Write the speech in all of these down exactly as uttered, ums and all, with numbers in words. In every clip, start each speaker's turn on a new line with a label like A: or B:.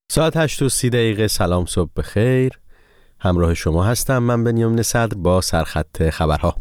A: ساعت هشت و سی دقیقه. سلام، صبح بخیر. همراه شما هستم من بنیامین صدر با سرخط خبرها.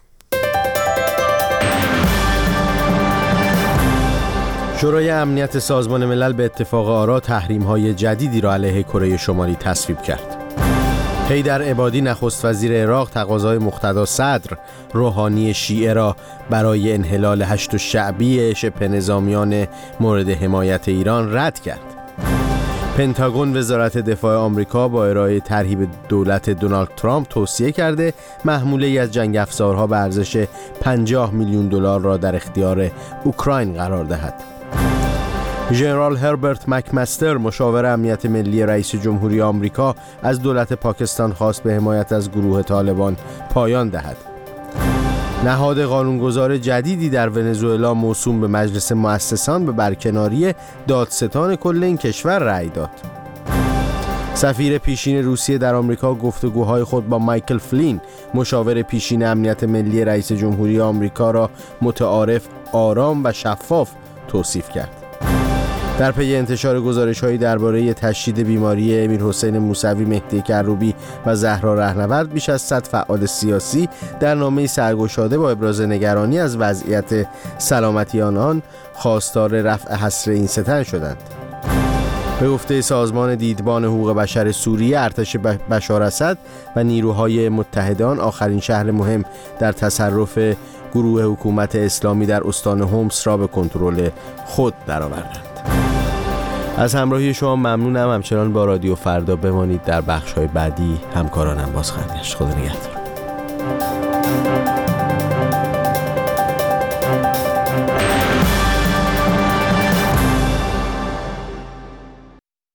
A: شورای امنیت سازمان ملل به اتفاق آرا تحریم‌های جدیدی را علیه کره شمالی تصویب کرد. حیدر عبادی نخست وزیر عراق تقاضای مقتدا صدر روحانی شیعه را برای انحلال هشت شعبی شبه نظامیان مورد حمایت ایران رد کرد. پنتاگون وزارت دفاع آمریکا با ارائه طرحی به دولت دونالد ترامپ توصیه کرده محموله‌ای از جنگ افزارها به ارزش پنجاه میلیون دلار را در اختیار اوکراین قرار دهد. ژنرال هربرت مکمستر مشاور امنیت ملی رئیس جمهوری آمریکا از دولت پاکستان خواست به حمایت از گروه طالبان پایان دهد. نهاد قانونگذار جدیدی در ونزوئلا موسوم به مجلس مؤسسان به برکناری دادستان کل این کشور رأی داد. سفیر پیشین روسیه در آمریکا گفتگوهای خود با مایکل فلین مشاور پیشین امنیت ملی رئیس جمهوری آمریکا را متعارف، آرام و شفاف توصیف کرد. در پی انتشار گزارش‌هایی درباره تشدید بیماری امیرحسین موسوی، مهدی کروبی و زهرا رهنورد، بیش از صد فعال سیاسی در نامه‌ای سرگشاده با ابراز نگرانی از وضعیت سلامتی آنان خواستار رفع حصر این ستن شدند. به گفته سازمان دیدبان حقوق بشر سوریه، ارتش بشار اسد و نیروهای متحدان آخرین شهر مهم در تصرف گروه حکومت اسلامی در استان حمص را به کنترل خود درآوردند. از همراهی شما ممنونم. همچنان با رادیو فردا بمانید. در بخش‌های بعدی همکارانم باز خواهند گشت. خدا نگهدار.